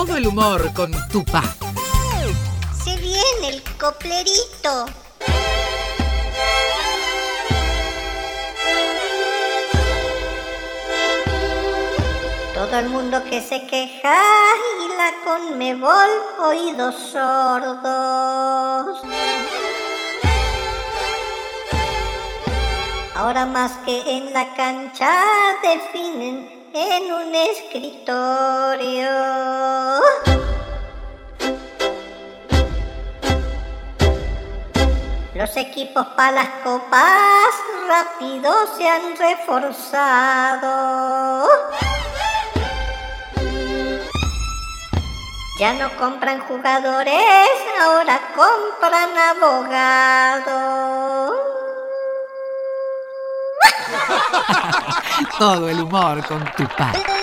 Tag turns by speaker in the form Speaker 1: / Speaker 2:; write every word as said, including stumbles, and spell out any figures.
Speaker 1: Todo el humor con Tupá.
Speaker 2: Se viene el coplerito. Todo el mundo que se queja y la Conmebol, oídos sordos. Ahora más que en la cancha definen en un escritorio. Los equipos para las copas rápido se han reforzado. Ya no compran jugadores, ahora compran abogados.
Speaker 1: Todo el humor con Tupá.